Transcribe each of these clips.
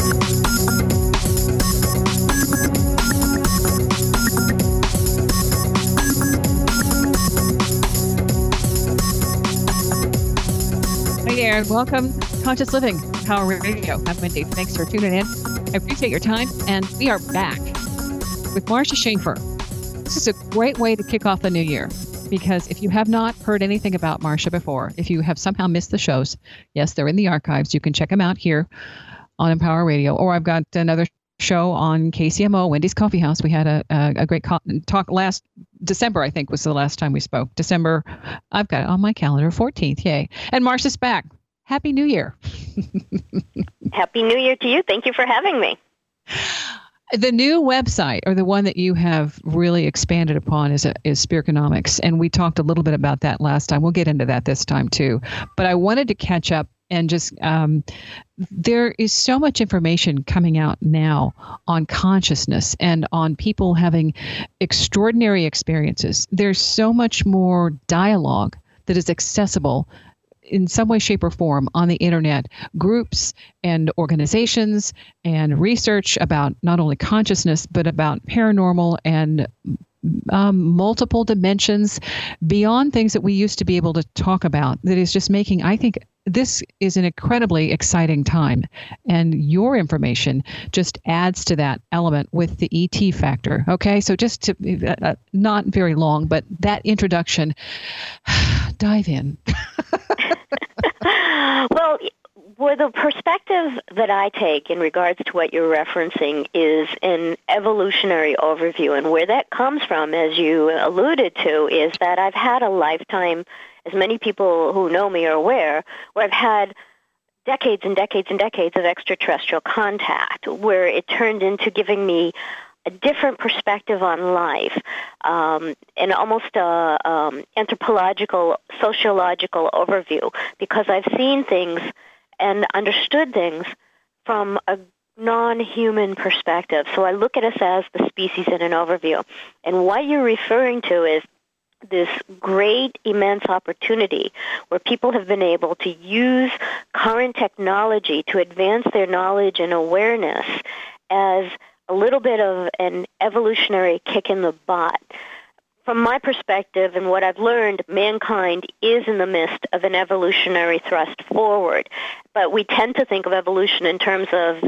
Hey there, and welcome to Conscious Living, Power Radio. I'm Wendy. Thanks for tuning in. I appreciate your time, and we are back with Marsha Schaefer. This is a great way to kick off the new year, because if you have not heard anything about Marsha before, if you have somehow missed the shows, yes, they're in the archives. You can check them out here on Empower Radio, or I've got another show on KCMO, Wendy's Coffee House. We had a great talk last December, I think was the last time we spoke. December, I've got it on my calendar, 14th, yay. And Marsha's back. Happy New Year. Happy New Year to you. Thank you for having me. The new website, or the one that you have really expanded upon, is Spiritconomics. And we talked a little bit about that last time. We'll get into that this time too. But I wanted to catch up and just, there is so much information coming out now on consciousness and on people having extraordinary experiences. There's so much more dialogue that is accessible in some way, shape, or form on the internet, groups and organizations and research about not only consciousness, but about paranormal and multiple dimensions beyond things that we used to be able to talk about. That is just making, I think, this is an incredibly exciting time. And your information just adds to that element with the ET factor. Okay, so just to, not very long, but that introduction, dive in. Well, the perspective that I take in regards to what you're referencing is an evolutionary overview. And where that comes from, as you alluded to, is that I've had a lifetime, as many people who know me are aware, where I've had decades and decades and decades of extraterrestrial contact, where it turned into giving me a different perspective on life, and almost a anthropological, sociological overview, because I've seen things and understood things from a non-human perspective. So I look at us as the species in an overview. And what you're referring to is this great, immense opportunity where people have been able to use current technology to advance their knowledge and awareness as a little bit of an evolutionary kick in the butt. From my perspective and what I've learned, mankind is in the midst of an evolutionary thrust forward. But we tend to think of evolution in terms of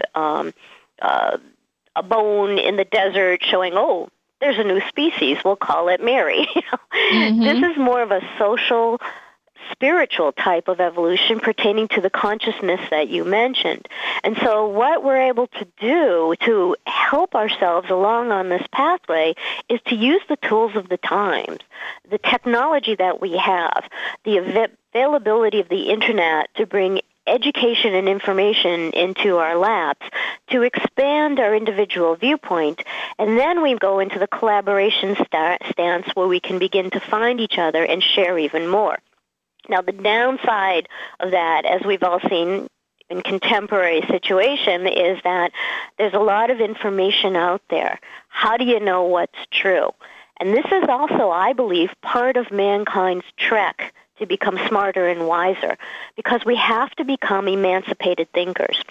a bone in the desert showing, oh, there's a new species, we'll call it Mary. Mm-hmm. This is more of a social, spiritual type of evolution pertaining to the consciousness that you mentioned. And so what we're able to do to help ourselves along on this pathway is to use the tools of the times, the technology that we have, the availability of the internet to bring education and information into our labs, to expand our individual viewpoint, and then we go into the collaboration stance where we can begin to find each other and share even more. Now, the downside of that, as we've all seen in contemporary situation, is that there's a lot of information out there. How do you know what's true? And this is also, I believe, part of mankind's trek to become smarter and wiser, because we have to become emancipated thinkers.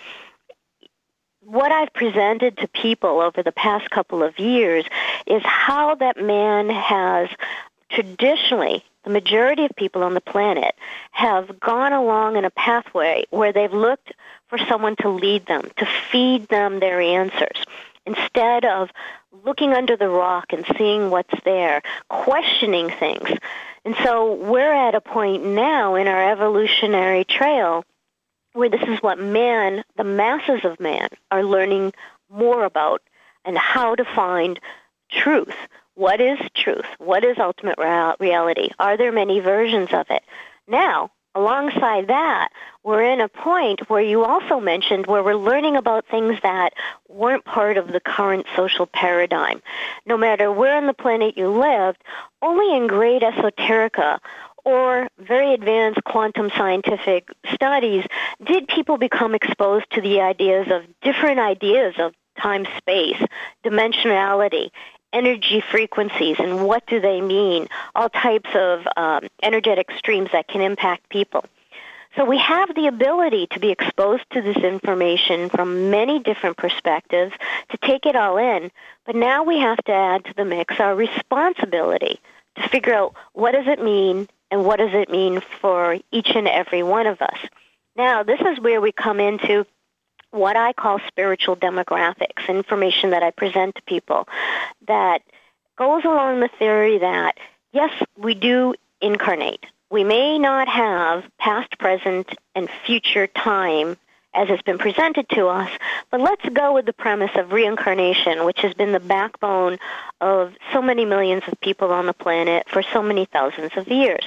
What I've presented to people over the past couple of years is how that man has traditionally, the majority of people on the planet have gone along in a pathway where they've looked for someone to lead them, to feed them their answers, instead of looking under the rock and seeing what's there, questioning things. And so we're at a point now in our evolutionary trail where this is what man, the masses of man, are learning more about, and how to find truth. What is truth? What is ultimate reality? Are there many versions of it? Now, alongside that, we're in a point where you also mentioned where we're learning about things that weren't part of the current social paradigm. No matter where on the planet you lived, only in great esoterica or very advanced quantum scientific studies did people become exposed to the different ideas of time, space, dimensionality, energy frequencies, and what do they mean, all types of energetic streams that can impact people. So we have the ability to be exposed to this information from many different perspectives, to take it all in, but now we have to add to the mix our responsibility to figure out what does it mean and what does it mean for each and every one of us. Now, this is where we come into what I call spiritual demographics, information that I present to people that goes along the theory that, yes, we do incarnate. We may not have past, present, and future time as it's been presented to us, but let's go with the premise of reincarnation, which has been the backbone of so many millions of people on the planet for so many thousands of years.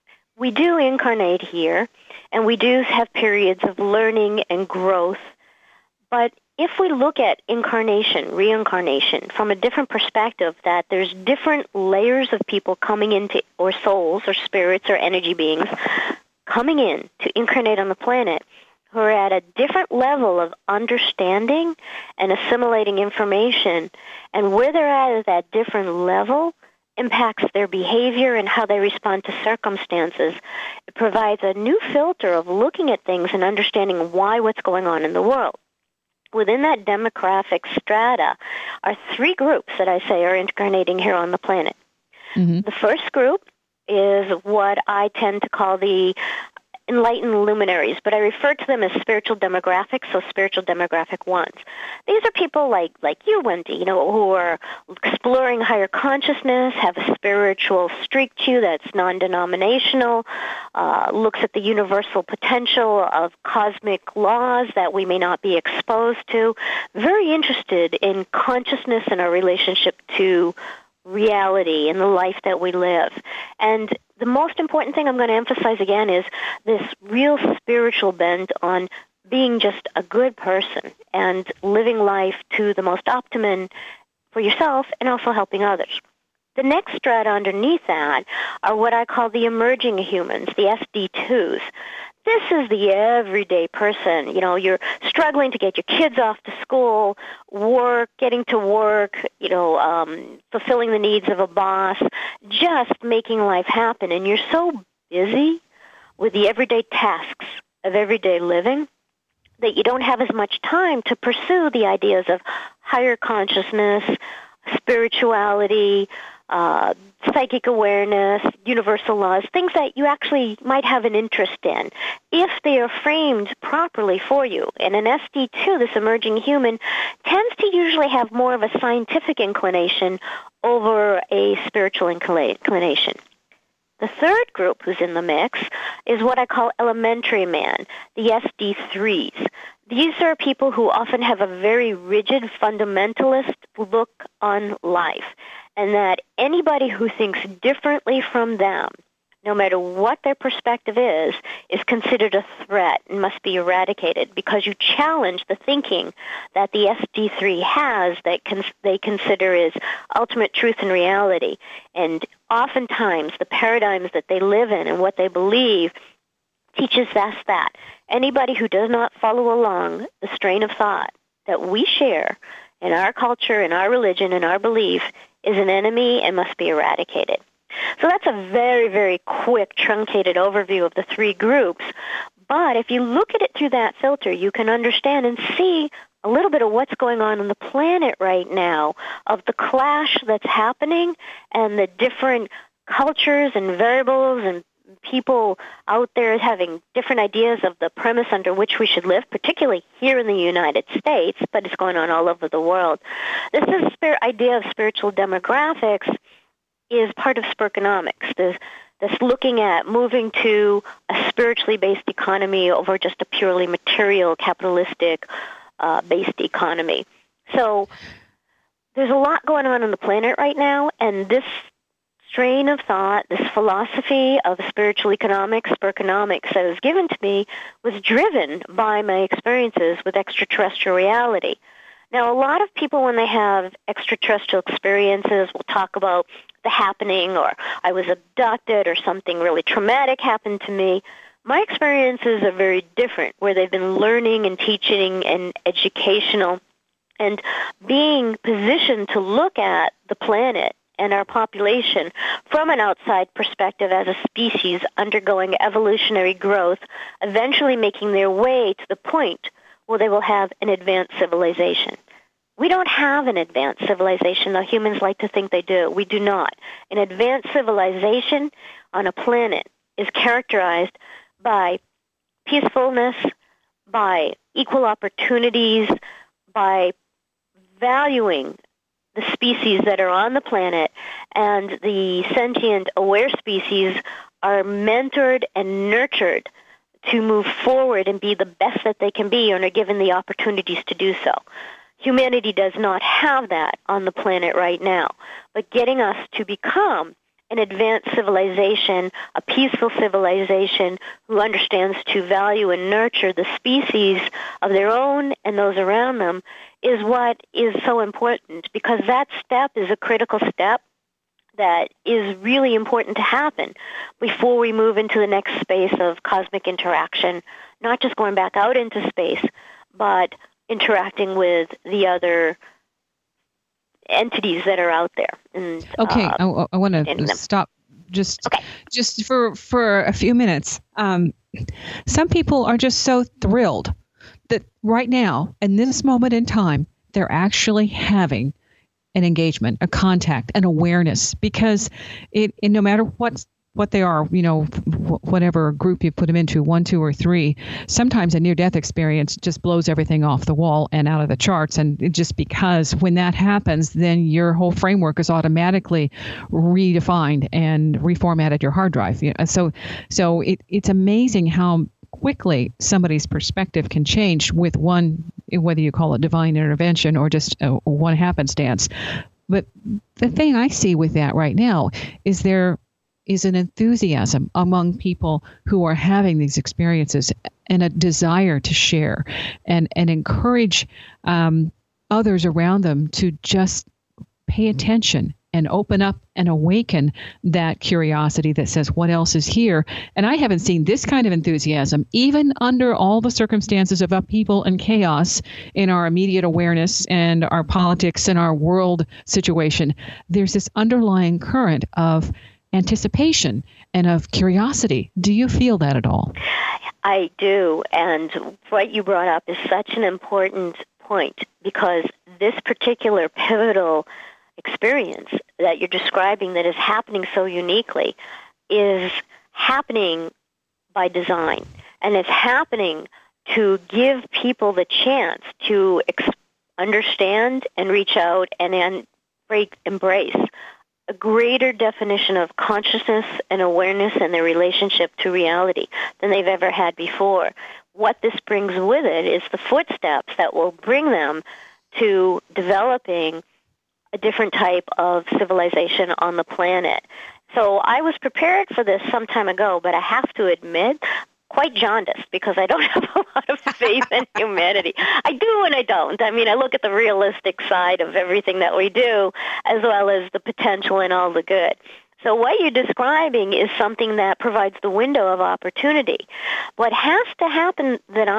We do incarnate here, and we do have periods of learning and growth, but if we look at incarnation, reincarnation, from a different perspective, that there's different layers of people coming into, or souls, or spirits, or energy beings, coming in to incarnate on the planet, who are at a different level of understanding and assimilating information, and where they're at that different level impacts their behavior and how they respond to circumstances. It provides a new filter of looking at things and understanding why what's going on in the world. Within that demographic strata are three groups that I say are incarnating here on the planet. Mm-hmm. The first group is what I tend to call the enlightened luminaries, but I refer to them as spiritual demographics, so spiritual demographic ones. These are people like you, Wendy, who are exploring higher consciousness, have a spiritual streak to you that's non-denominational, looks at the universal potential of cosmic laws that we may not be exposed to, very interested in consciousness and our relationship to reality and the life that we live. And the most important thing I'm going to emphasize again is this real spiritual bent on being just a good person and living life to the most optimum for yourself and also helping others. The next strata underneath that are what I call the emerging humans, the SD2s. This is the everyday person. You're struggling to get your kids off to school, getting to work, fulfilling the needs of a boss, just making life happen. And you're so busy with the everyday tasks of everyday living that you don't have as much time to pursue the ideas of higher consciousness, spirituality, psychic awareness, universal laws, things that you actually might have an interest in, if they are framed properly for you. And an SD2, this emerging human, tends to usually have more of a scientific inclination over a spiritual inclination. The third group who's in the mix is what I call elementary man, the SD3s. These are people who often have a very rigid, fundamentalist look on life, and that anybody who thinks differently from them, no matter what their perspective is considered a threat and must be eradicated because you challenge the thinking that the SD3 has that they consider is ultimate truth and reality. And oftentimes the paradigms that they live in and what they believe teaches us that anybody who does not follow along the strain of thought that we share in our culture, in our religion, in our belief is an enemy and must be eradicated. So that's a very, very quick, truncated overview of the three groups. But if you look at it through that filter, you can understand and see a little bit of what's going on the planet right now, of the clash that's happening and the different cultures and variables and people out there having different ideas of the premise under which we should live, particularly here in the United States, but it's going on all over the world. This idea of spiritual demographics is part of Spirkonomics, this looking at moving to a spiritually based economy over just a purely material, capitalistic based economy. So there's a lot going on the planet right now, and this strain of thought, this philosophy of spiritual economics, Spirkonomics, that was given to me was driven by my experiences with extraterrestrial reality. Now, a lot of people, when they have extraterrestrial experiences, will talk about the happening, or I was abducted, or something really traumatic happened to me. My experiences are very different, where they've been learning and teaching and educational and being positioned to look at the planet and our population from an outside perspective as a species undergoing evolutionary growth, eventually making their way to the point where they will have an advanced civilization. We don't have an advanced civilization, though humans like to think they do. We do not. An advanced civilization on a planet is characterized by peacefulness, by equal opportunities, by valuing the species that are on the planet, and the sentient, aware species are mentored and nurtured to move forward and be the best that they can be and are given the opportunities to do so. Humanity does not have that on the planet right now, but getting us to become an advanced civilization, a peaceful civilization who understands to value and nurture the species of their own and those around them is what is so important, because that step is a critical step that is really important to happen before we move into the next space of cosmic interaction, not just going back out into space, but interacting with the other entities that are out there. And, okay, I want to stop just for a few minutes. Some people are just so thrilled that right now, in this moment in time, they're actually having an engagement, a contact, an awareness, because no matter what they are, whatever group you put them into, 1, 2, or 3, sometimes a near-death experience just blows everything off the wall and out of the charts. And just because when that happens, then your whole framework is automatically redefined and reformatted your hard drive. So it's amazing how quickly somebody's perspective can change with one, whether you call it divine intervention or just one happenstance. But the thing I see with that right now is there is an enthusiasm among people who are having these experiences and a desire to share and encourage others around them to just pay attention and open up and awaken that curiosity that says, what else is here? And I haven't seen this kind of enthusiasm, even under all the circumstances of upheaval and chaos in our immediate awareness and our politics and our world situation. There's this underlying current of anticipation and of curiosity. Do you feel that at all? I do. And what you brought up is such an important point, because this particular pivotal experience that you're describing that is happening so uniquely is happening by design. And it's happening to give people the chance to understand and reach out and embrace a greater definition of consciousness and awareness and their relationship to reality than they've ever had before. What this brings with it is the footsteps that will bring them to developing a different type of civilization on the planet. So I was prepared for this some time ago, but I have to admit, quite jaundiced, because I don't have a lot of faith in humanity. I do and I don't. I mean, I look at the realistic side of everything that we do, as well as the potential and all the good. So what you're describing is something that provides the window of opportunity. What has to happen when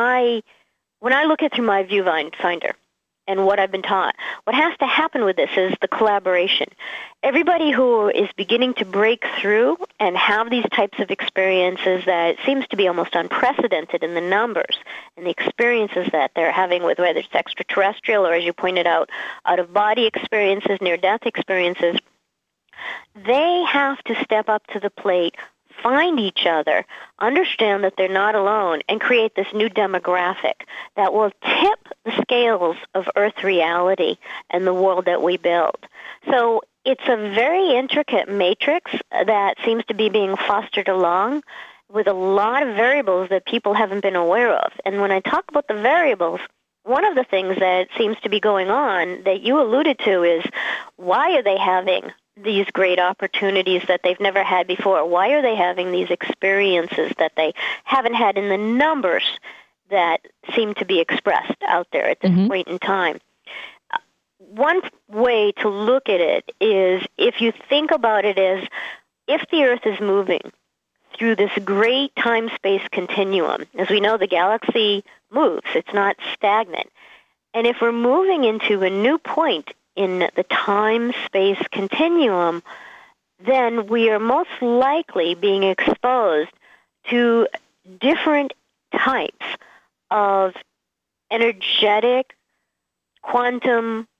I look at through my viewfinder, and what I've been taught, what has to happen with this is the collaboration. Everybody who is beginning to break through and have these types of experiences that seems to be almost unprecedented in the numbers and the experiences that they're having with whether it's extraterrestrial or, as you pointed out, out-of-body experiences, near-death experiences, they have to step up to the plate, find each other, understand that they're not alone, and create this new demographic that will tip the scales of Earth reality and the world that we build. So it's a very intricate matrix that seems to be being fostered along with a lot of variables that people haven't been aware of. And when I talk about the variables, one of the things that seems to be going on that you alluded to is, why are they having these great opportunities that they've never had before? Why are they having these experiences that they haven't had in the numbers that seem to be expressed out there at this point in time? One way to look at it is, if you think about it as, if the Earth is moving through this great time-space continuum, as we know, the galaxy moves. It's not stagnant. And if we're moving into a new point in the time-space continuum, then we are most likely being exposed to different types of energetic quantum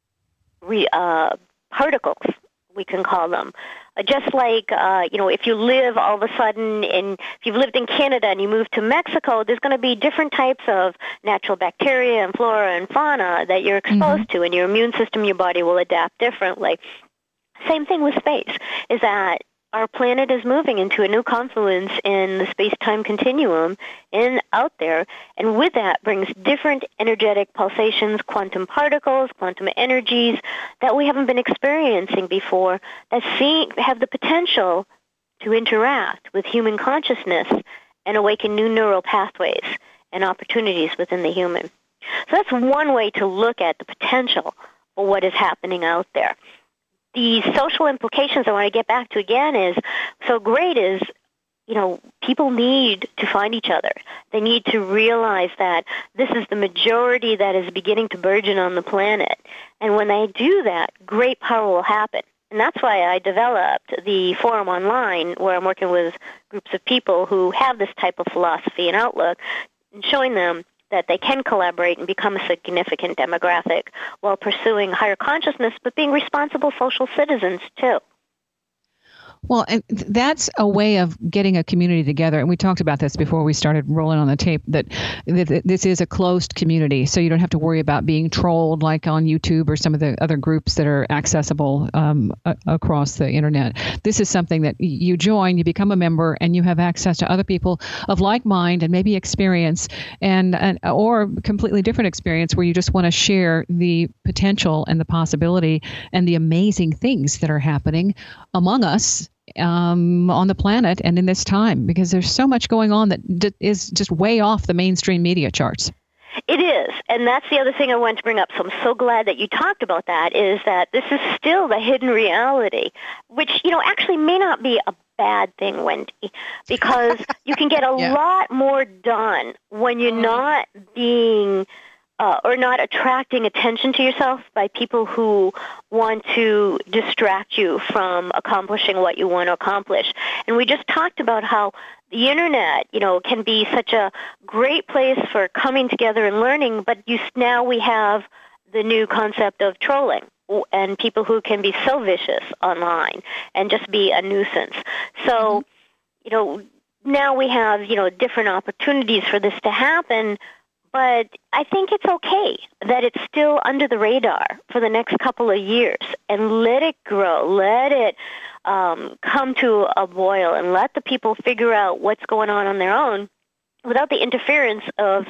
particles, we can call them. Just like, if you live all of a sudden if you've lived in Canada and you move to Mexico, there's going to be different types of natural bacteria and flora and fauna that you're exposed to, and your immune system, your body will adapt differently. Same thing with space, is that our planet is moving into a new confluence in the space-time continuum and out there, and with that brings different energetic pulsations, quantum particles, quantum energies that we haven't been experiencing before that have the potential to interact with human consciousness and awaken new neural pathways and opportunities within the human. So that's one way to look at the potential for what is happening out there. The social implications I want to get back to again is so great is, people need to find each other. They need to realize that this is the majority that is beginning to burgeon on the planet. And when they do that, great power will happen. And that's why I developed the forum online, where I'm working with groups of people who have this type of philosophy and outlook, and showing them that they can collaborate and become a significant demographic while pursuing higher consciousness, but being responsible social citizens, too. Well, and that's a way of getting a community together. And we talked about this before we started rolling on the tape, that this is a closed community. So you don't have to worry about being trolled like on YouTube or some of the other groups that are accessible across the internet. This is something that you join, you become a member, and you have access to other people of like mind and maybe experience or completely different experience, where you just want to share the potential and the possibility and the amazing things that are happening among us on the planet and in this time, because there's so much going on that is just way off the mainstream media charts. It is, and that's the other thing I wanted to bring up. So I'm so glad that you talked about that, is that this is still the hidden reality, which, actually may not be a bad thing, Wendy, because you can get a lot more done when you're not being or not attracting attention to yourself by people who want to distract you from accomplishing what you want to accomplish. And we just talked about how the internet, can be such a great place for coming together and learning, but now we have the new concept of trolling and people who can be so vicious online and just be a nuisance. So, now we have, different opportunities for this to happen. But I think it's okay that it's still under the radar for the next couple of years, and let it grow, let it come to a boil, and let the people figure out what's going on their own without the interference of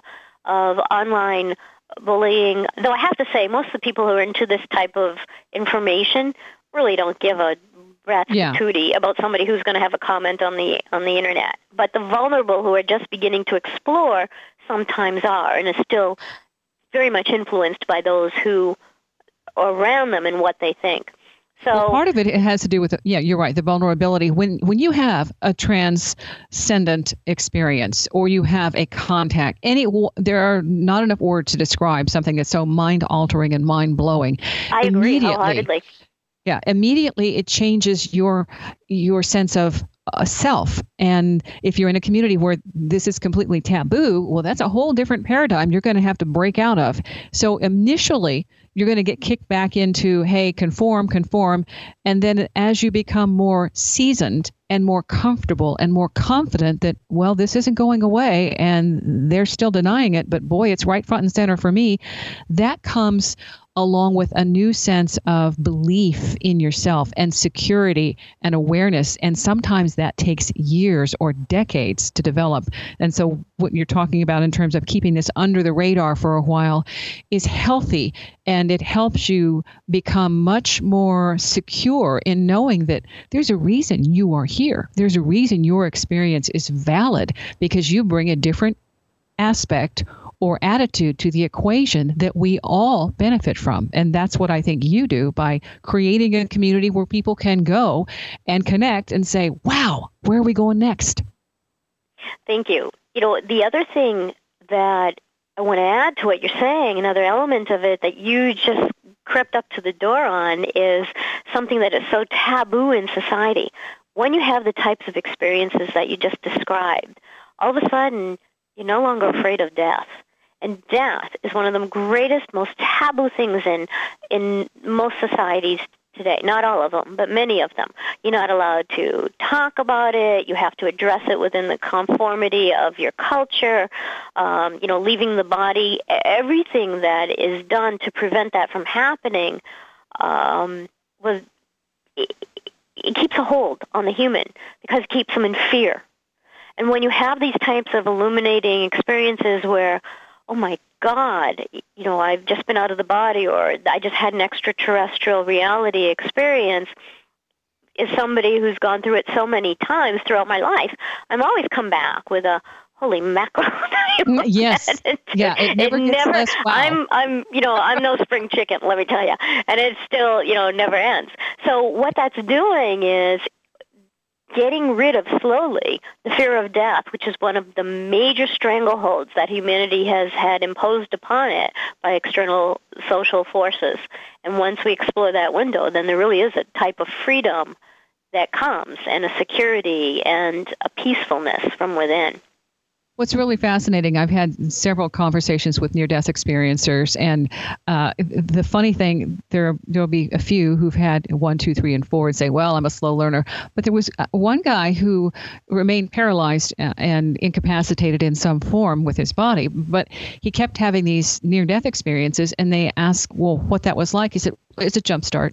online bullying. Though I have to say, most of the people who are into this type of information really don't give a rat's patootie about somebody who's going to have a comment on the internet. But the vulnerable who are just beginning to explore sometimes are, and is still very much influenced by those who are around them and what they think. So part of it has to do with, you're right, the vulnerability. When you have a transcendent experience, or you have a contact, there are not enough words to describe something that's so mind-altering and mind-blowing. I agree wholeheartedly. Yeah, immediately it changes your sense of self. And if you're in a community where this is completely taboo, well, that's a whole different paradigm you're going to have to break out of. So initially, you're going to get kicked back into, hey, conform. And then as you become more seasoned and more comfortable and more confident that, well, this isn't going away and they're still denying it, but boy, it's right front and center for me, that comes along with a new sense of belief in yourself and security and awareness. And sometimes that takes years or decades to develop. And so what you're talking about in terms of keeping this under the radar for a while is healthy, and it helps you become much more secure in knowing that there's a reason you are here. There's a reason your experience is valid, because you bring a different aspect or attitude to the equation that we all benefit from. And that's what I think you do by creating a community where people can go and connect and say, wow, where are we going next? Thank you. The other thing that I want to add to what you're saying, another element of it that you just crept up to the door on is something that is so taboo in society. When you have the types of experiences that you just described, all of a sudden, you're no longer afraid of death. And death is one of the greatest, most taboo things in most societies today. Not all of them, but many of them. You're not allowed to talk about it. You have to address it within the conformity of your culture. Leaving the body. Everything that is done to prevent that from happening it keeps a hold on the human because it keeps them in fear. And when you have these types of illuminating experiences where, oh my God, I've just been out of the body, or I just had an extraterrestrial reality experience, as somebody who's gone through it so many times throughout my life, I'm always come back with a holy mackerel. Yes. Yeah. It never gets less wow. I'm no spring chicken, let me tell you. And it still, never ends. So what that's doing is getting rid of slowly the fear of death, which is one of the major strangleholds that humanity has had imposed upon it by external social forces. And once we explore that window, then there really is a type of freedom that comes, and a security and a peacefulness from within. What's really fascinating, I've had several conversations with near-death experiencers, and the funny thing, there'll be a few who've had 1, 2, 3, and 4 and say, well, I'm a slow learner. But there was one guy who remained paralyzed and incapacitated in some form with his body, but he kept having these near-death experiences, and they asked, well, what that was like. He said, it's a jump start.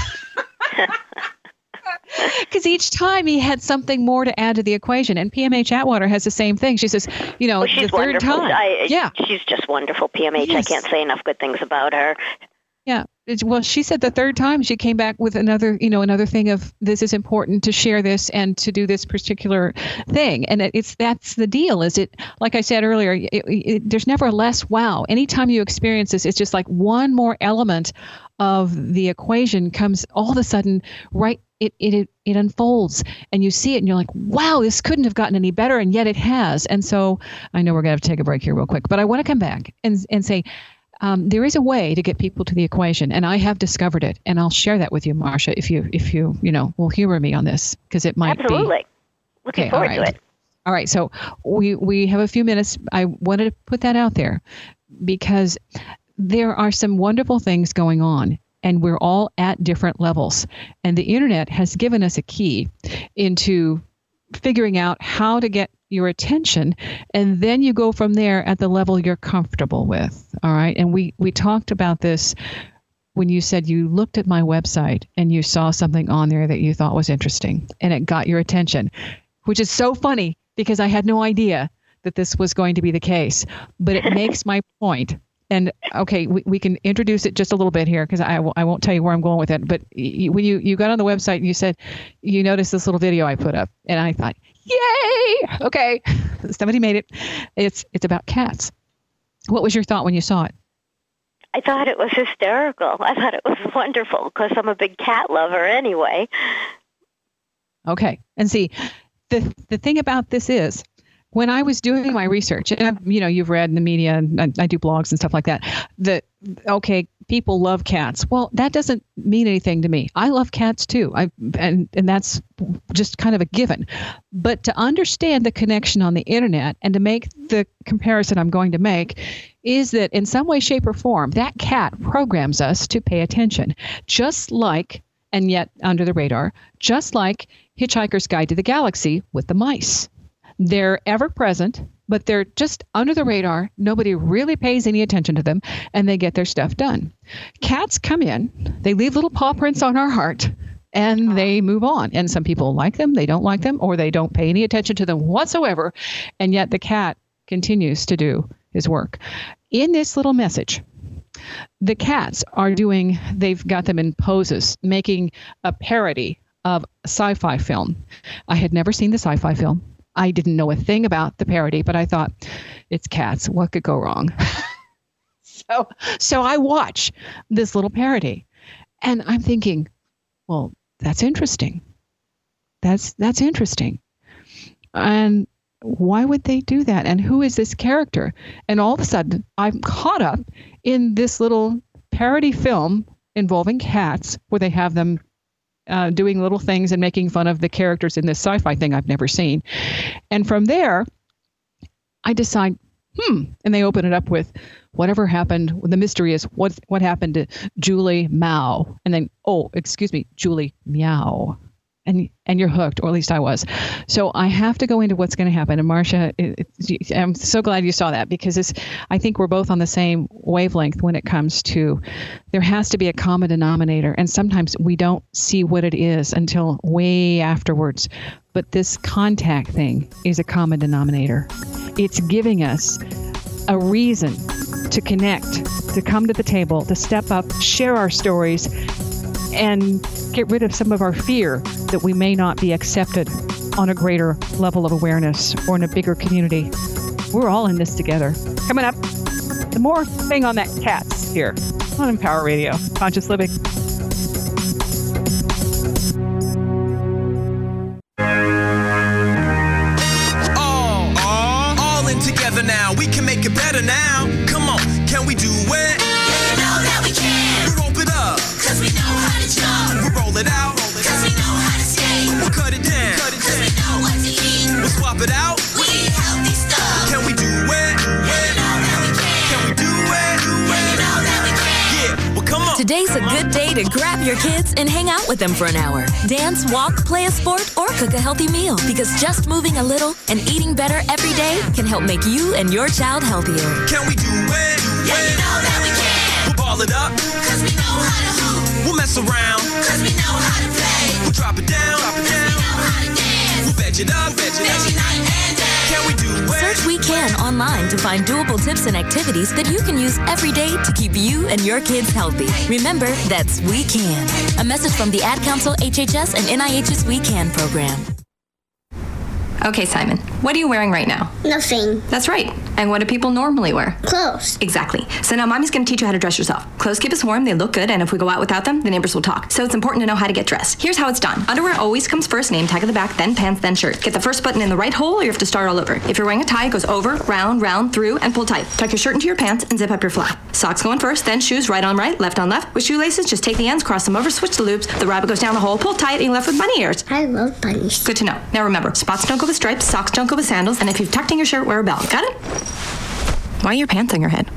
Because each time he had something more to add to the equation. And PMH Atwater has the same thing. She says, she's the third wonderful. time. She's just wonderful, PMH. Yes. I can't say enough good things about her. Yeah. Well, she said the third time she came back with another thing of, this is important to share this and to do this particular thing. And that's the deal. Is it, like I said earlier, there's never less wow. Anytime you experience this, it's just like one more element of the equation comes all of a sudden right. It unfolds, and you see it, and you're like, wow, this couldn't have gotten any better, and yet it has. And so I know we're going to have to take a break here real quick, but I want to come back and say, there is a way to get people to the equation, and I have discovered it, and I'll share that with you, Marsha, if you will humor me on this, because it might Absolutely. Looking forward to it. All right, so we have a few minutes. I wanted to put that out there because there are some wonderful things going on, and we're all at different levels. And the internet has given us a key into figuring out how to get your attention, and then you go from there at the level you're comfortable with. All right. And we talked about this when you said you looked at my website and you saw something on there that you thought was interesting, and it got your attention, which is so funny because I had no idea that this was going to be the case. But it makes my point. And okay, we can introduce it just a little bit here, because I won't tell you where I'm going with it. But when you got on the website and you said you noticed this little video I put up, and I thought, yay! Okay, somebody made it. It's about cats. What was your thought when you saw it? I thought it was hysterical. I thought it was wonderful because I'm a big cat lover anyway. Okay, and see, the thing about this is, when I was doing my research, and you've read in the media, and I do blogs and stuff like that, people love cats. Well, that doesn't mean anything to me. I love cats too. And that's just kind of a given. But to understand the connection on the internet and to make the comparison I'm going to make is that in some way, shape, or form, that cat programs us to pay attention, just like, and yet under the radar, just like Hitchhiker's Guide to the Galaxy with the mice. They're ever present, but they're just under the radar. Nobody really pays any attention to them, and they get their stuff done. Cats come in, they leave little paw prints on our heart, and they move on. And some people like them, they don't like them, or they don't pay any attention to them whatsoever, and yet the cat continues to do his work. In this little message, the cats they've got them in poses, making a parody of a sci-fi film. I had never seen the sci-fi film. I didn't know a thing about the parody, but I thought, it's cats. What could go wrong? So I watch this little parody, and I'm thinking, well, that's interesting. That's interesting. And why would they do that? And who is this character? And all of a sudden, I'm caught up in this little parody film involving cats where they have them doing little things and making fun of the characters in this sci-fi thing I've never seen. And from there, I decide, and they open it up with whatever happened. The mystery is what happened to Julie Mao. And then, Julie Meow. And you're hooked, or at least I was. So I have to go into what's going to happen. And Marcia, I'm so glad you saw that, because I think we're both on the same wavelength when it comes to there has to be a common denominator. And sometimes we don't see what it is until way afterwards. But this contact thing is a common denominator. It's giving us a reason to connect, to come to the table, to step up, share our stories, and get rid of some of our fear that we may not be accepted on a greater level of awareness or in a bigger community. We're all in this together. Coming up, the more thing on that cats here on Empower Radio, Conscious Living. All in together now. We can make it better now. Come on, can we do it? Yeah, you know that we can. We rope it up, 'cause we know how to jump. we roll it out, 'Cause we know how to skate. we'll cut it down, 'Cause we know what to eat. we'll swap it out. We eat healthy stuff. Can we do it? Yeah, you know that we can. Can we do it? Yeah, you know that we can. Yeah, well come on. Today's a good day to grab your kids and hang out with them for an hour. Dance, walk, play a sport, or cook a healthy meal. Because just moving a little and eating better every day can help make you and your child healthier. Can we do it? Yeah, you know that we can. We'll ball it up, 'Cause we know how to hoop. we'll mess around, 'Cause we know how to play. we'll drop it down, We know how to dance. we'll veg it up, Veggie night and day. Can we do it? Search We Can online to find doable tips and activities that you can use every day to keep you and your kids healthy. Remember, that's We Can. A message from the Ad Council, HHS, and NIH's We Can program. Okay, Simon, what are you wearing right now? Nothing. That's right. And what do people normally wear? Clothes. Exactly. So now Mommy's going to teach you how to dress yourself. Clothes keep us warm, they look good, and if we go out without them, the neighbors will talk. So it's important to know how to get dressed. Here's how it's done. Underwear always comes first, name tag at the back, then pants, then shirt. Get the first button in the right hole or you have to start all over. If you're wearing a tie, it goes over, round, round, through, and pull tight. Tuck your shirt into your pants and zip up your fly. Socks going first, then shoes right on right, left on left. With shoelaces, just take the ends, cross them over, switch the loops. The rabbit goes down the hole, pull tight, and you're left with bunny ears. I love bunnies. Good to know. Now remember, spots don't go with stripes, socks don't go with sandals, and if you've tucked in your shirt, wear a belt. Got it? Why are your pants on your head?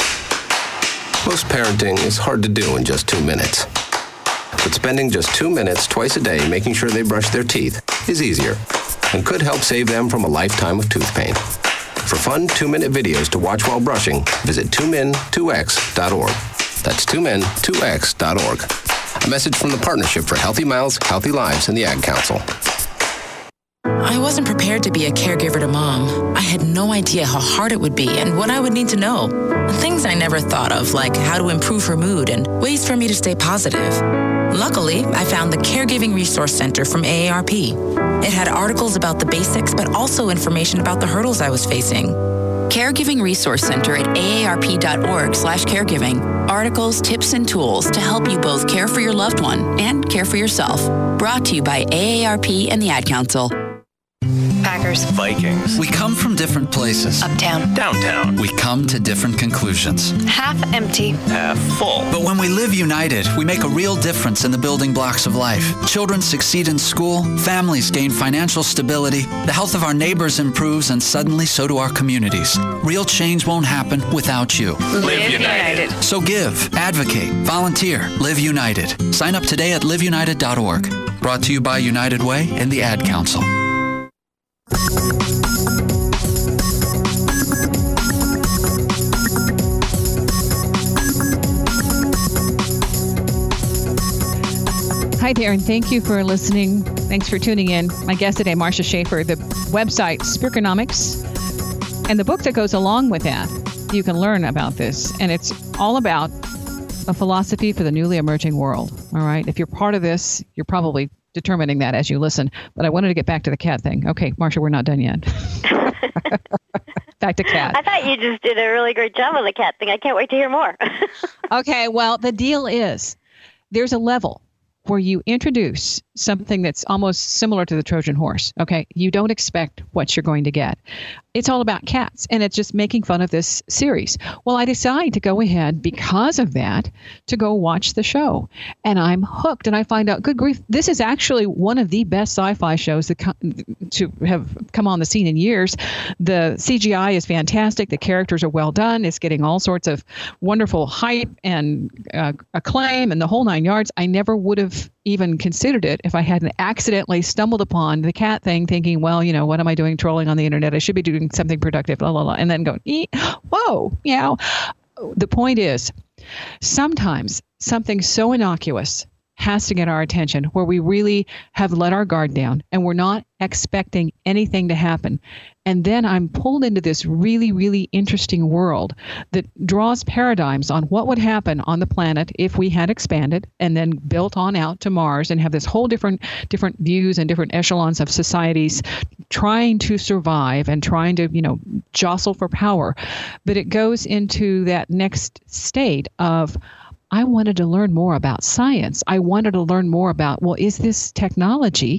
Most parenting is hard to do in just 2 minutes. But spending just 2 minutes twice a day making sure they brush their teeth is easier and could help save them from a lifetime of tooth pain. For fun 2-minute videos to watch while brushing, visit 2min2x.org. That's 2min2x.org. A message from the Partnership for Healthy Mouths, Healthy Lives, and the Ad Council. I wasn't prepared to be a caregiver to Mom. I had no idea how hard it would be and what I would need to know. Things I never thought of, like how to improve her mood and ways for me to stay positive. Luckily, I found the Caregiving Resource Center from AARP. It had articles about the basics, but also information about the hurdles I was facing. Caregiving Resource Center at aarp.org/caregiving. Articles, tips, and tools to help you both care for your loved one and care for yourself. Brought to you by AARP and the Ad Council. Packers. Vikings. We come from different places. Uptown. Downtown. We come to different conclusions. Half empty. Half full. But when we live united, we make a real difference in the building blocks of life. Children succeed in school, families gain financial stability, the health of our neighbors improves, and suddenly so do our communities. Real change won't happen without you. Live United. So give, advocate, volunteer, Live United. Sign up today at liveunited.org. Brought to you by United Way and the Ad Council. Hi there, and thank you for listening. Thanks for tuning in. My guest today, Marcia Schaefer, the website Spirkonomics, and the book that goes along with that. You can learn about this, and it's all about a philosophy for the newly emerging world. All right, if you're part of this, you're probably determining that as you listen. But I wanted to get back to the cat thing. Okay, Marcia, we're not done yet. Back to cat. I thought you just did a really great job on the cat thing. I can't wait to hear more. Okay, well, the deal is there's a level where you introduce something that's almost similar to the Trojan horse. Okay. You don't expect what you're going to get. It's all about cats, and it's just making fun of this series. Well, I decide to go ahead because of that to go watch the show, and I'm hooked. And I find out, good grief, this is actually one of the best sci-fi shows to have come on the scene in years. The CGI is fantastic. The characters are well done. It's getting all sorts of wonderful hype and acclaim and the whole nine yards. I never would have even considered it if I hadn't accidentally stumbled upon the cat thing, thinking, well, what am I doing trolling on the internet? I should be doing something productive, blah, blah, blah, and then going, whoa, The point is, sometimes something so innocuous has to get our attention where we really have let our guard down and we're not expecting anything to happen. And then I'm pulled into this really, really interesting world that draws paradigms on what would happen on the planet if we had expanded and then built on out to Mars and have this whole different views and different echelons of societies trying to survive and trying to, jostle for power. But it goes into that next state of, I wanted to learn more about science. I wanted to learn more about, well, is this technology,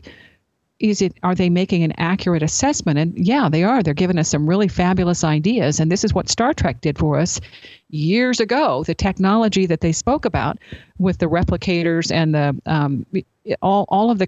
are they making an accurate assessment? And yeah, they are. They're giving us some really fabulous ideas. And this is what Star Trek did for us years ago. The technology that they spoke about with the replicators and the all of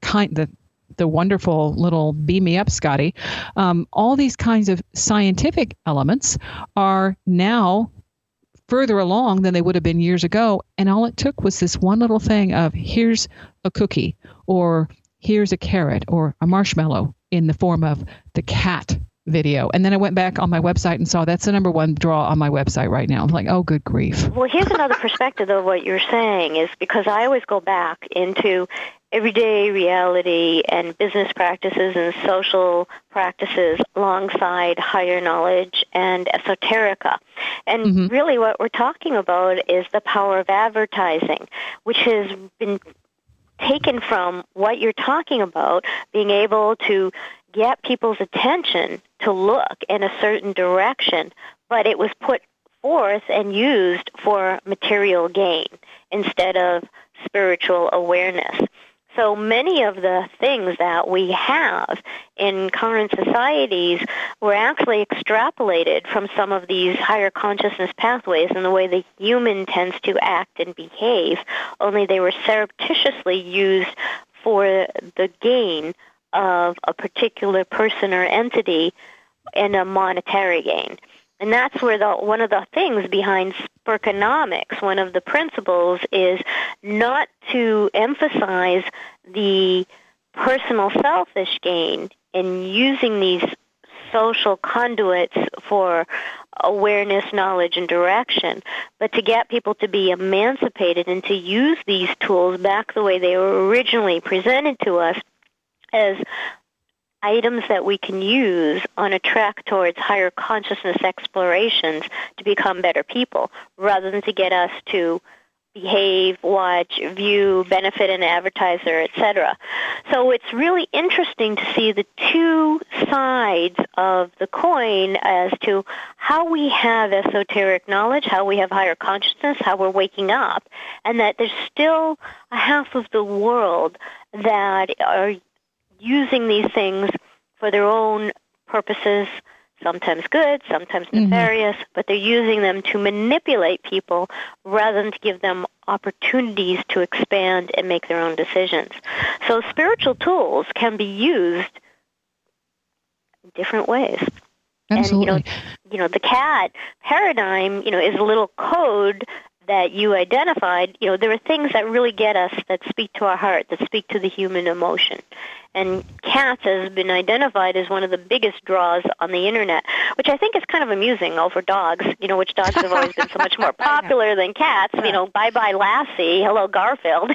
the wonderful little beam me up, Scotty. All these kinds of scientific elements are now further along than they would have been years ago. And all it took was this one little thing of, here's a cookie, or here's a carrot, or a marshmallow in the form of the cat video. And then I went back on my website and saw that's the number one draw on my website right now. I'm like, oh, good grief. Well, here's another perspective of what you're saying, is because I always go back into everyday reality and business practices and social practices alongside higher knowledge and esoterica. And really what we're talking about is the power of advertising, which has been taken from what you're talking about, being able to get people's attention to look in a certain direction, but it was put forth and used for material gain instead of spiritual awareness. So many of the things that we have in current societies were actually extrapolated from some of these higher consciousness pathways and the way the human tends to act and behave, only they were surreptitiously used for the gain of a particular person or entity and a monetary gain. And that's where one of the things behind Spirkonomics, one of the principles, is not to emphasize the personal selfish gain in using these social conduits for awareness, knowledge, and direction, but to get people to be emancipated and to use these tools back the way they were originally presented to us as items that we can use on a track towards higher consciousness explorations to become better people, rather than to get us to behave, watch, view, benefit an advertiser, etc. So it's really interesting to see the two sides of the coin as to how we have esoteric knowledge, how we have higher consciousness, how we're waking up, and that there's still a half of the world that are using these things for their own purposes, sometimes good, sometimes nefarious, but they're using them to manipulate people rather than to give them opportunities to expand and make their own decisions. So spiritual tools can be used in different ways. Absolutely. And, the cat paradigm, is a little code that you identified. There are things that really get us, that speak to our heart, that speak to the human emotion. And cats has been identified as one of the biggest draws on the internet, which I think is kind of amusing over dogs, which dogs have always been so much more popular than cats. Bye-bye Lassie, hello Garfield,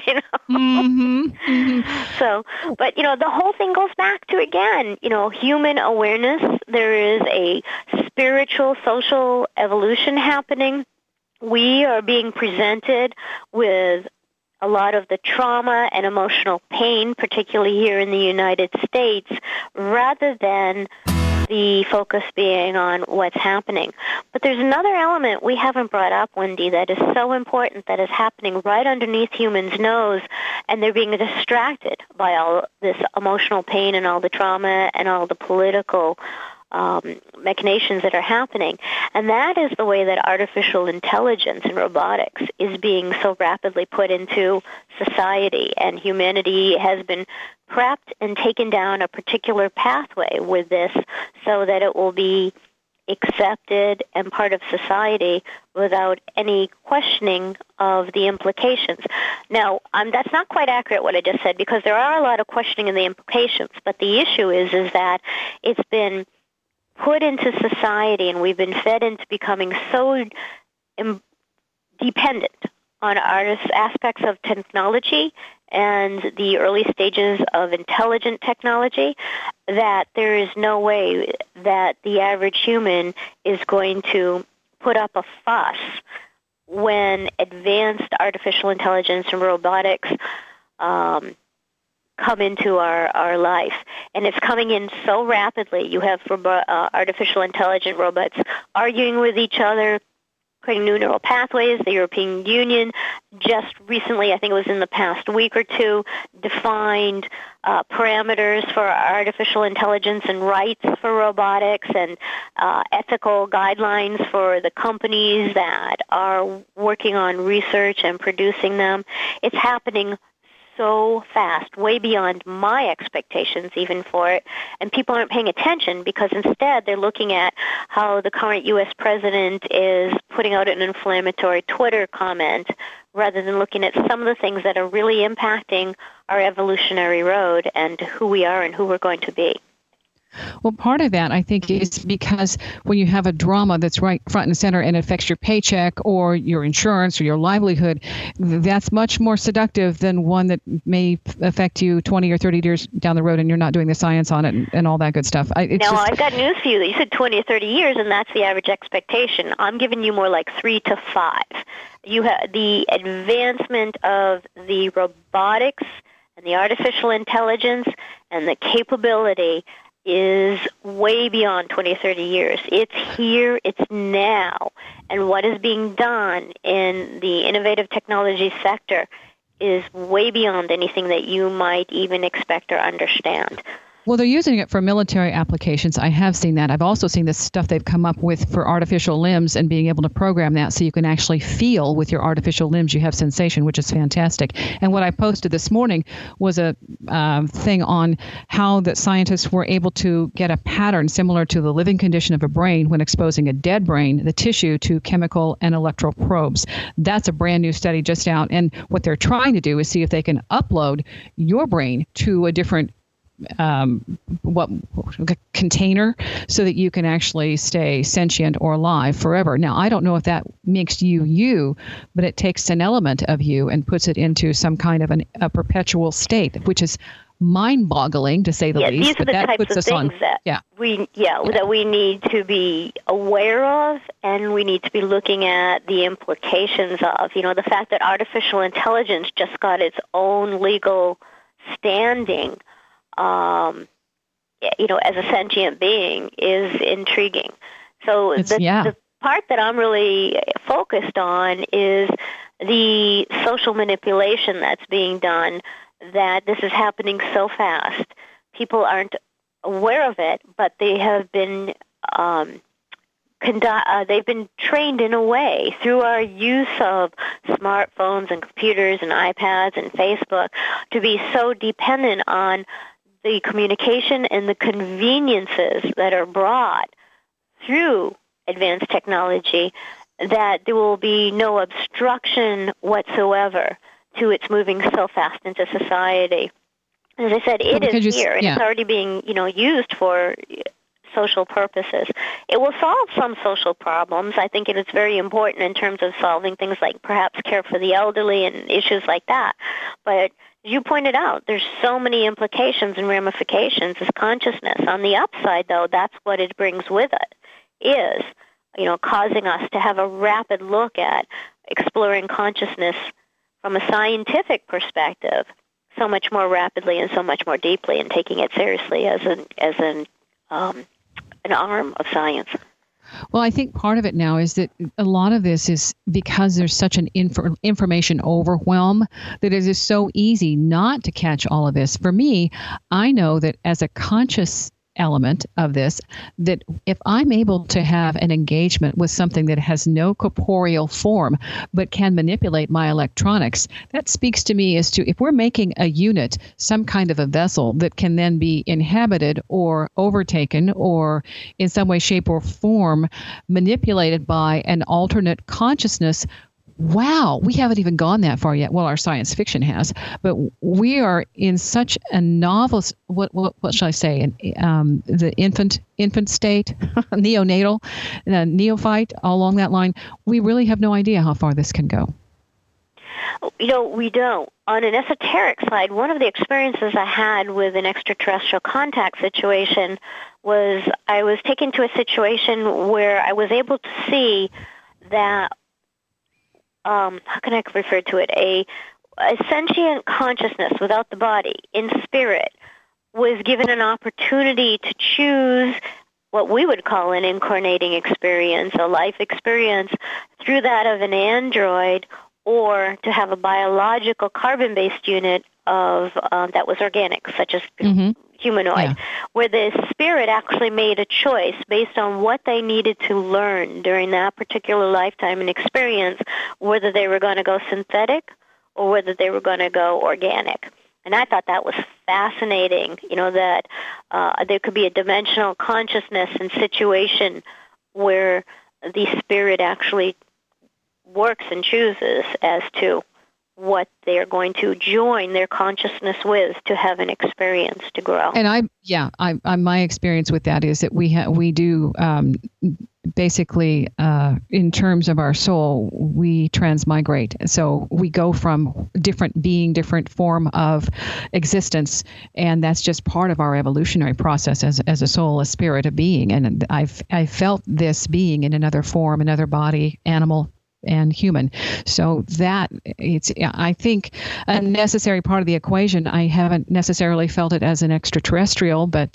So, but, the whole thing goes back to, again, human awareness. There is a spiritual, social evolution happening. We are being presented with a lot of the trauma and emotional pain, particularly here in the United States, rather than the focus being on what's happening. But there's another element we haven't brought up, Wendy, that is so important, that is happening right underneath humans' nose, and they're being distracted by all this emotional pain and all the trauma and all the political machinations that are happening. And that is the way that artificial intelligence and robotics is being so rapidly put into society, and humanity has been prepped and taken down a particular pathway with this so that it will be accepted and part of society without any questioning of the implications. Now, that's not quite accurate what I just said, because there are a lot of questioning in the implications, but the issue is that it's been put into society and we've been fed into becoming so dependent on aspects of technology and the early stages of intelligent technology that there is no way that the average human is going to put up a fuss when advanced artificial intelligence and robotics come into our life. And it's coming in so rapidly. You have artificial intelligent robots arguing with each other, creating new neural pathways. The European Union just recently, I think it was in the past week or two, defined parameters for artificial intelligence and rights for robotics and ethical guidelines for the companies that are working on research and producing them. It's happening so fast, way beyond my expectations even for it, and people aren't paying attention because instead they're looking at how the current U.S. president is putting out an inflammatory Twitter comment rather than looking at some of the things that are really impacting our evolutionary road and who we are and who we're going to be. Well, part of that, I think, is because when you have a drama that's right front and center and affects your paycheck or your insurance or your livelihood, that's much more seductive than one that may affect you 20 or 30 years down the road and you're not doing the science on it and all that good stuff. I've got news for you. You said 20 or 30 years, and that's the average expectation. I'm giving you more like 3 to 5. You have the advancement of the robotics and the artificial intelligence and the capability is way beyond 20 or 30 years. It's here, it's now. And what is being done in the innovative technology sector is way beyond anything that you might even expect or understand. Well, they're using it for military applications. I have seen that. I've also seen this stuff they've come up with for artificial limbs and being able to program that so you can actually feel with your artificial limbs. You have sensation, which is fantastic. And what I posted this morning was a thing on how that scientists were able to get a pattern similar to the living condition of a brain when exposing a dead brain, the tissue, to chemical and electro probes. That's a brand new study just out. And what they're trying to do is see if they can upload your brain to a different container so that you can actually stay sentient or alive forever. Now, I don't know if that makes you, but it takes an element of you and puts it into some kind of a perpetual state, which is mind-boggling to say the least. These are the types of things that we need to be aware of, and we need to be looking at the implications of. The fact that artificial intelligence just got its own legal standing as a sentient being is intriguing. So the part that I'm really focused on is the social manipulation that's being done, that this is happening so fast. People aren't aware of it, but they have been they've been trained in a way through our use of smartphones and computers and iPads and Facebook to be so dependent on the communication and the conveniences that are brought through advanced technology that there will be no obstruction whatsoever to its moving so fast into society. As I said, it is here, and it's already being, used for social purposes. It will solve some social problems. I think it is very important in terms of solving things like perhaps care for the elderly and issues like that. But as you pointed out, there's so many implications and ramifications as consciousness. On the upside, though, that's what it brings with it, is, causing us to have a rapid look at exploring consciousness from a scientific perspective so much more rapidly and so much more deeply, and taking it seriously as an arm of science. Well, I think part of it now is that a lot of this is because there's such an information overwhelm that it is so easy not to catch all of this. For me, I know that as a conscious element of this, that if I'm able to have an engagement with something that has no corporeal form but can manipulate my electronics, that speaks to me as to if we're making a unit, some kind of a vessel that can then be inhabited or overtaken or in some way, shape, or form manipulated by an alternate consciousness. Wow, we haven't even gone that far yet. Well, our science fiction has, but we are in such a novel, what shall I say, the infant state, neonatal, neophyte, all along that line. We really have no idea how far this can go. We don't. On an esoteric side, one of the experiences I had with an extraterrestrial contact situation was I was taken to a situation where I was able to see that how can I refer to it? A sentient consciousness without the body, in spirit, was given an opportunity to choose what we would call an incarnating experience, a life experience, through that of an android, or to have a biological carbon-based unit of that was organic, such as humanoid, where the spirit actually made a choice based on what they needed to learn during that particular lifetime and experience, whether they were going to go synthetic or whether they were going to go organic. And I thought that was fascinating, that there could be a dimensional consciousness and situation where the spirit actually works and chooses as to what they are going to join their consciousness with to have an experience to grow. And my experience with that is that we do basically in terms of our soul, we transmigrate. So we go from different form of existence, and that's just part of our evolutionary process as a soul, a spirit, a being. And I felt this being in another form, another body, animal, and human. So that I think, a necessary part of the equation. I haven't necessarily felt it as an extraterrestrial, but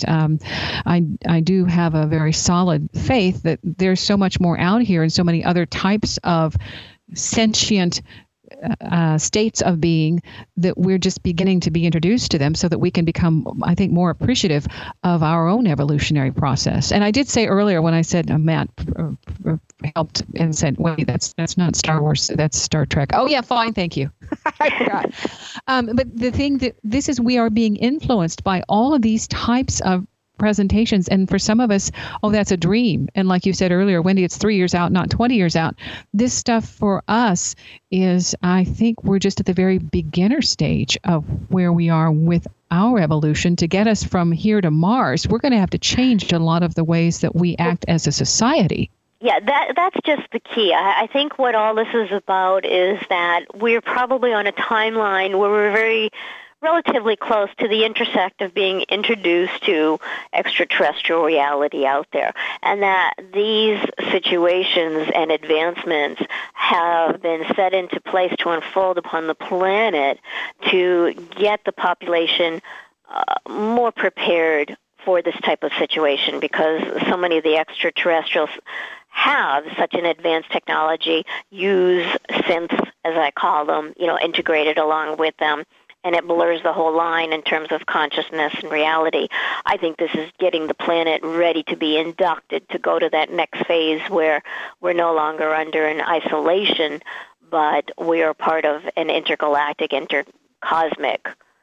I do have a very solid faith that there's so much more out here and so many other types of sentient states of being that we're just beginning to be introduced to them so that we can become, I think, more appreciative of our own evolutionary process. And I did say earlier when I said Matt helped and said, wait, that's not Star Wars, that's Star Trek. Oh yeah, fine, thank you. I forgot. But the thing that this is, we are being influenced by all of these types of presentations, and for some of us, that's a dream. And like you said earlier, Wendy, it's 3 years out, not 20 years out. This stuff for us is, I think we're just at the very beginner stage of where we are with our evolution. To get us from here to Mars, we're going to have to change a lot of the ways that we act as a society. Yeah, that's just the key. I think what all this is about is that we're probably on a timeline where we're very relatively close to the intersect of being introduced to extraterrestrial reality out there, and that these situations and advancements have been set into place to unfold upon the planet to get the population more prepared for this type of situation, because so many of the extraterrestrials have such an advanced technology, use synths, as I call them, integrated along with them, and it blurs the whole line in terms of consciousness and reality. I think this is getting the planet ready to be inducted to go to that next phase where we're no longer under an isolation, but we are part of an intergalactic, intercosmic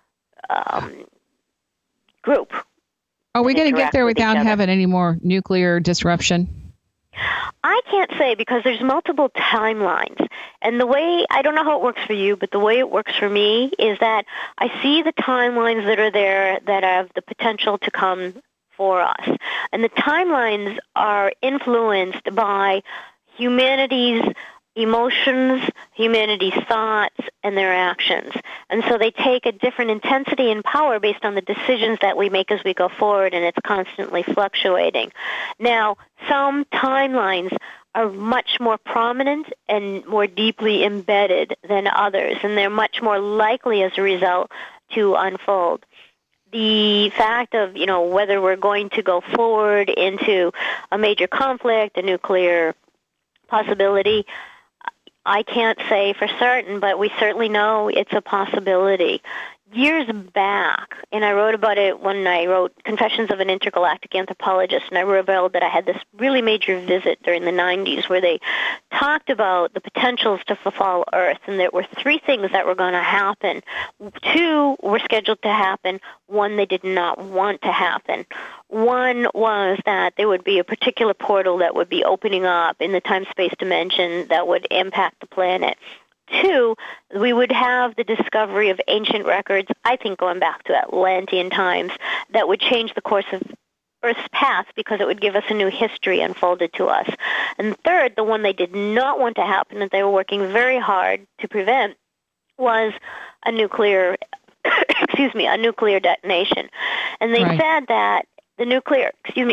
group. Are we going to get there without having any more nuclear disruption? I can't say, because there's multiple timelines. And the way, I don't know how it works for you, but the way it works for me is that I see the timelines that are there that have the potential to come for us. And the timelines are influenced by humanity's emotions, humanity's thoughts, and their actions. And so they take a different intensity and power based on the decisions that we make as we go forward, and it's constantly fluctuating. Now, some timelines are much more prominent and more deeply embedded than others, and they're much more likely as a result to unfold. the fact of, whether we're going to go forward into a major conflict, a nuclear possibility, I can't say for certain, but we certainly know it's a possibility. Years back, and I wrote about it when I wrote Confessions of an Intergalactic Anthropologist, and I revealed that I had this really major visit during the 90s where they talked about the potentials to befall Earth, and there were 3 things that were going to happen. 2 were scheduled to happen. 1 they did not want to happen. 1 was that there would be a particular portal that would be opening up in the time-space dimension that would impact the planet. 2, we would have the discovery of ancient records, I think going back to Atlantean times, that would change the course of Earth's path because it would give us a new history unfolded to us. And 3rd, the one they did not want to happen, that they were working very hard to prevent, was a nuclear, a nuclear detonation. And they said that the nuclear,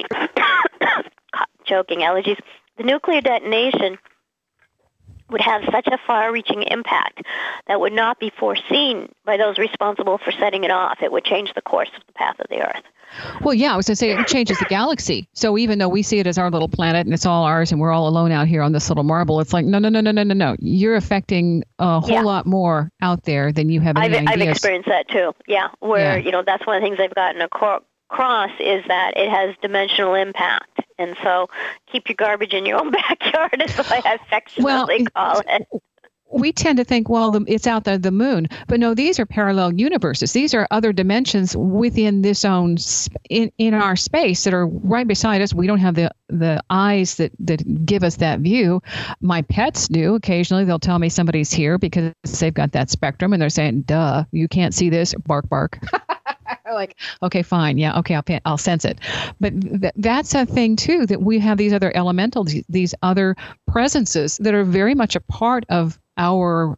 choking allergies, the nuclear detonation would have such a far-reaching impact that would not be foreseen by those responsible for setting it off. It would change the course of the path of the Earth. Well, yeah, I was going to say it changes the galaxy. So even though we see it as our little planet and it's all ours and we're all alone out here on this little marble, it's like, no. You're affecting a whole lot more out there than you have any ideas. I've experienced that too, where, that's one of the things I've gotten across is that it has dimensional impact. And so keep your garbage in your own backyard is what I affectionately call it. We tend to think, it's out there, the moon. But no, these are parallel universes. These are other dimensions within this own, in our space that are right beside us. We don't have the eyes that give us that view. My pets do. Occasionally they'll tell me somebody's here because they've got that spectrum and they're saying, duh, you can't see this. Bark, bark. Like, okay, fine. Yeah. Okay. I'll sense it. But that's a thing too, that we have these other elementals, these other presences that are very much a part of our,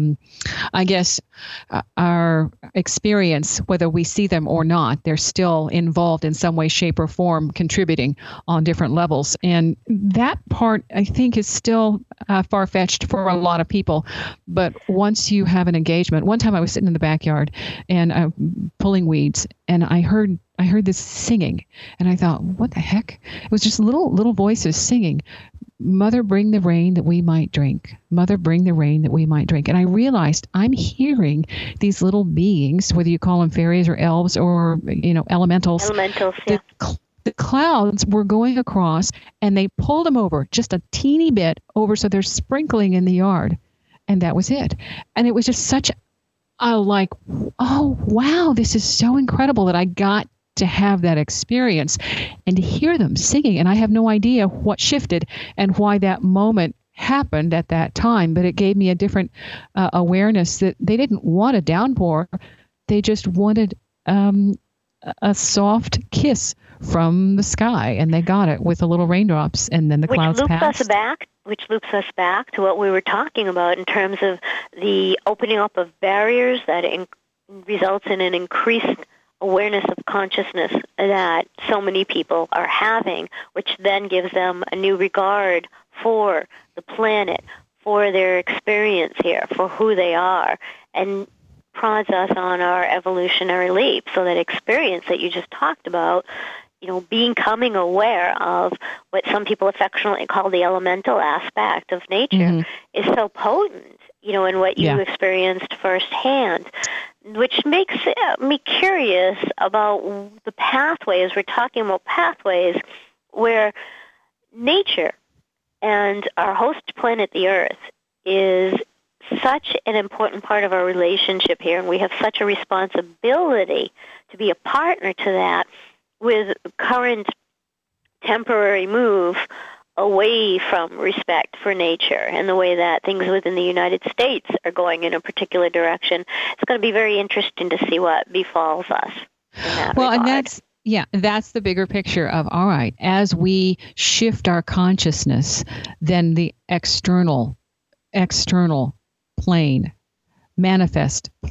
our experience, whether we see them or not. They're still involved in some way, shape, or form, contributing on different levels. And that part, I think, is still far-fetched for a lot of people. But once you have an engagement, one time I was sitting in the backyard and pulling weeds, and I heard this singing, and I thought, what the heck? It was just little voices singing. Mother, bring the rain that we might drink. Mother, bring the rain that we might drink. And I realized I'm hearing these little beings, whether you call them fairies or elves or, elementals. Elementals, yeah. The clouds were going across, and they pulled them over just a teeny bit over, so they're sprinkling in the yard. And that was it. And it was just such oh, wow, this is so incredible that I got to have that experience and to hear them singing. And I have no idea what shifted and why that moment happened at that time, but it gave me a different awareness that they didn't want a downpour. They just wanted a soft kiss from the sky, and they got it with the little raindrops, and then the clouds passed. Which loops us back to what we were talking about in terms of the opening up of barriers that results in an increased awareness of consciousness that so many people are having, which then gives them a new regard for the planet, for their experience here, for who they are, and prods us on our evolutionary leap. So that experience that you just talked about, becoming aware of what some people affectionately call the elemental aspect of nature is so potent, in what you experienced firsthand, which makes me curious about the pathways. We're talking about pathways where nature and our host planet, the Earth, is such an important part of our relationship here, and we have such a responsibility to be a partner to that with current temporary move away from respect for nature and the way that things within the United States are going in a particular direction. It's going to be very interesting to see what befalls us in that regard. And that's the bigger picture of, all right, as we shift our consciousness, then the external plane, manifest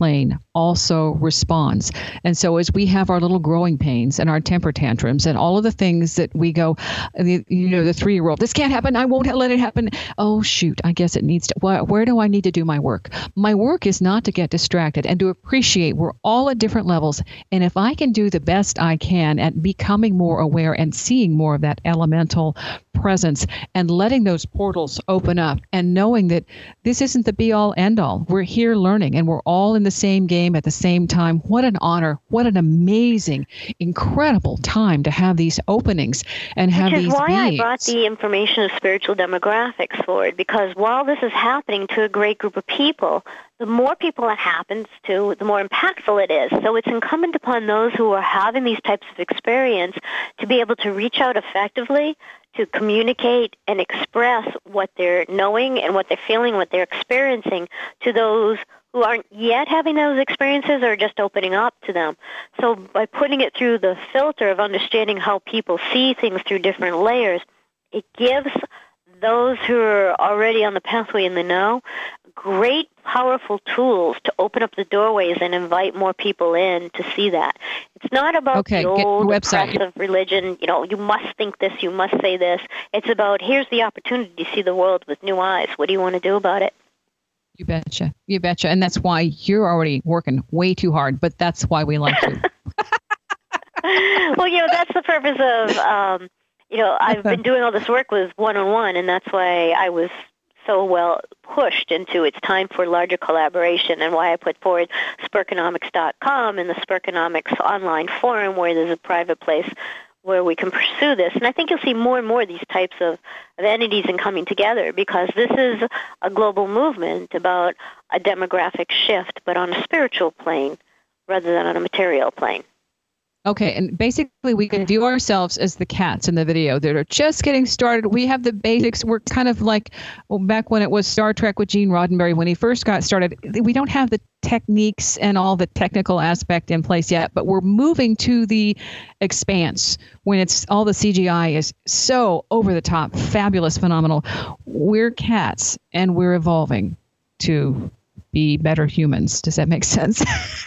plane also responds. And so as we have our little growing pains and our temper tantrums and all of the things that we go, the 3-year-old, this can't happen, I won't let it happen. Oh, shoot, I guess it needs to, where do I need to do my work? My work is not to get distracted and to appreciate we're all at different levels. And if I can do the best I can at becoming more aware and seeing more of that elemental presence and letting those portals open up and knowing that this isn't the be-all, end-all. We're here learning and we're all in the same game at the same time. What an honor. What an amazing, incredible time to have these openings and have these beings. Which is why I brought the information of spiritual demographics forward, because while this is happening to a great group of people, the more people it happens to, the more impactful it is. So it's incumbent upon those who are having these types of experience to be able to reach out effectively, to communicate and express what they're knowing and what they're feeling, what they're experiencing to those who aren't yet having those experiences or just opening up to them. So by putting it through the filter of understanding how people see things through different layers, it gives those who are already on the pathway in the know great, powerful tools to open up the doorways and invite more people in to see that. It's not about the old oppressive religion, you must think this, you must say this. It's about, here's the opportunity to see the world with new eyes. What do you want to do about it? You betcha. You betcha. And that's why you're already working way too hard, but that's why we like you. Well, that's the purpose of, I've been doing all this work with one-on-one, and that's why I was so well pushed into it's time for larger collaboration, and why I put forward Spurkenomics.com and the Spurkenomics online forum, where there's a private place where we can pursue this. And I think you'll see more and more of these types of entities and coming together, because this is a global movement about a demographic shift, but on a spiritual plane rather than on a material plane. Okay, and basically we can view ourselves as the cats in the video that are just getting started. We have the basics. We're kind of like back when it was Star Trek with Gene Roddenberry when he first got started. We don't have the techniques and all the technical aspect in place yet, but we're moving to the expanse when it's all the CGI is so over the top, fabulous, phenomenal. We're cats and we're evolving to be better humans. Does that make sense?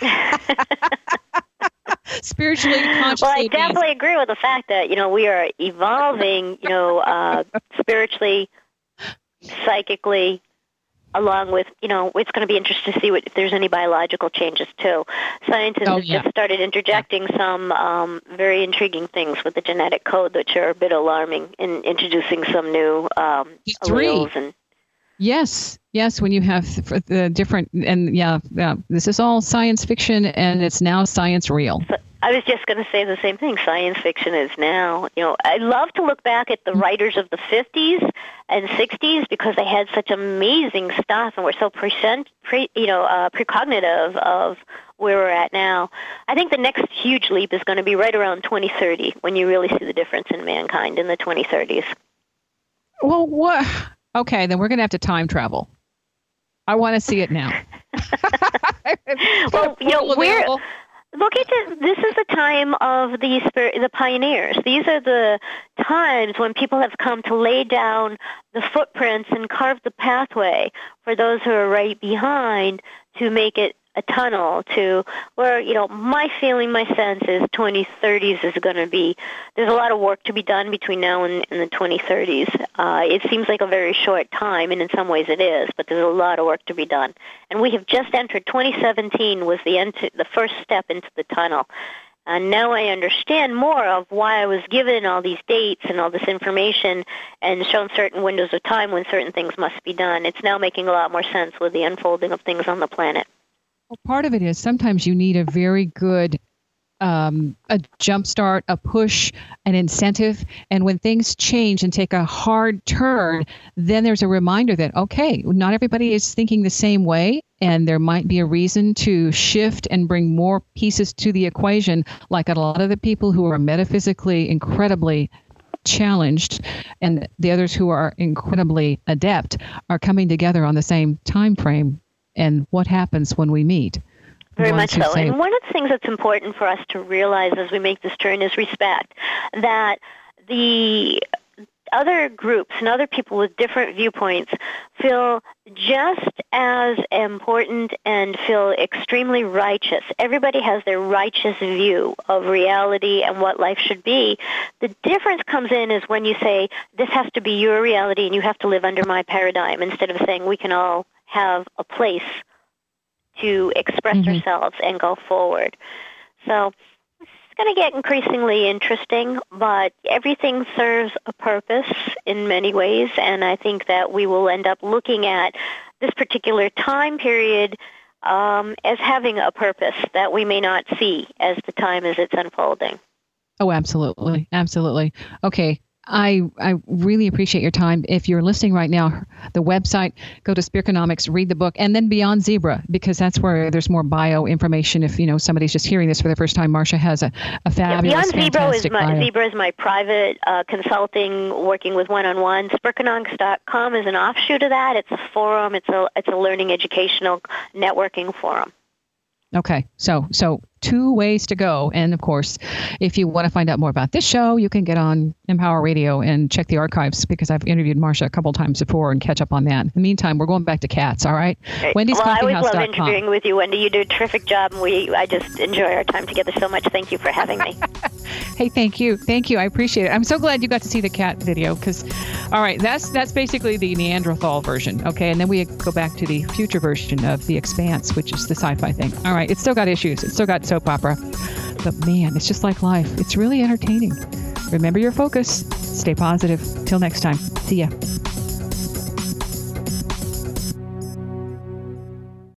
Spiritually, consciously. Well, I definitely agree with the fact that, we are evolving, spiritually, psychically, along with, it's going to be interesting to see if there's any biological changes, too. Scientists have just started interjecting some very intriguing things with the genetic code, which are a bit alarming, in introducing some new alleles and... Yes, when you have the different, and this is all science fiction, and it's now science real. So I was just going to say the same thing. Science fiction is now, I love to look back at the writers of the 50s and 60s, because they had such amazing stuff and were so precognitive of where we're at now. I think the next huge leap is going to be right around 2030, when you really see the difference in mankind in the 2030s. Well, what? Okay, then we're going to have to time travel. I want to see it now. Well, this is the time of the pioneers. These are the times when people have come to lay down the footprints and carve the pathway for those who are right behind to make it a tunnel to where, my feeling, my sense is 2030s is going to be, there's a lot of work to be done between now and the 2030s. It seems like a very short time, and in some ways it is, but there's a lot of work to be done. And we have just entered, 2017 was the first step into the tunnel. And now I understand more of why I was given all these dates and all this information and shown certain windows of time when certain things must be done. It's now making a lot more sense with the unfolding of things on the planet. Well, part of it is sometimes you need a very good a jump start, a push, an incentive. And when things change and take a hard turn, then there's a reminder that, okay, not everybody is thinking the same way. And there might be a reason to shift and bring more pieces to the equation, like a lot of the people who are metaphysically incredibly challenged and the others who are incredibly adept are coming together on the same time frame. And what happens when we meet? Very much so. And one of the things that's important for us to realize as we make this turn is respect. That the other groups and other people with different viewpoints feel just as important and feel extremely righteous. Everybody has their righteous view of reality and what life should be. The difference comes in is when you say, this has to be your reality and you have to live under my paradigm, instead of saying we can all have a place to express ourselves and go forward. So it's going to get increasingly interesting, but everything serves a purpose in many ways, and I think that we will end up looking at this particular time period as having a purpose that we may not see as the time as it's unfolding. Oh, absolutely. Absolutely. Okay. I really appreciate your time. If you're listening right now, the website, go to Spearconomics, read the book, and then Beyond Zebra, because that's where there's more bio information. If somebody's just hearing this for the first time, Marcia has a fabulous, fantastic bio. Zebra is my private consulting, working with one-on-one. Spearconomics.com is an offshoot of that. It's a forum. It's a learning, educational, networking forum. Okay, so 2 ways to go. And of course, if you want to find out more about this show, you can get on Empower Radio and check the archives, because I've interviewed Marcia a couple times before, and catch up on that. In the meantime, we're going back to cats, all right? Wendy's Well, I always love CoffeeHouse.com. interviewing with you, Wendy. You do a terrific job, and I just enjoy our time together so much. Thank you for having me. Hey, thank you. I appreciate it. I'm so glad you got to see the cat video, because, all right, that's basically the Neanderthal version, okay? And then we go back to the future version of The Expanse, which is the sci-fi thing. All right, it's still got issues. It's still got soap opera. But man, it's just like life. It's really entertaining. Remember your focus. Stay positive. Till next time. See ya.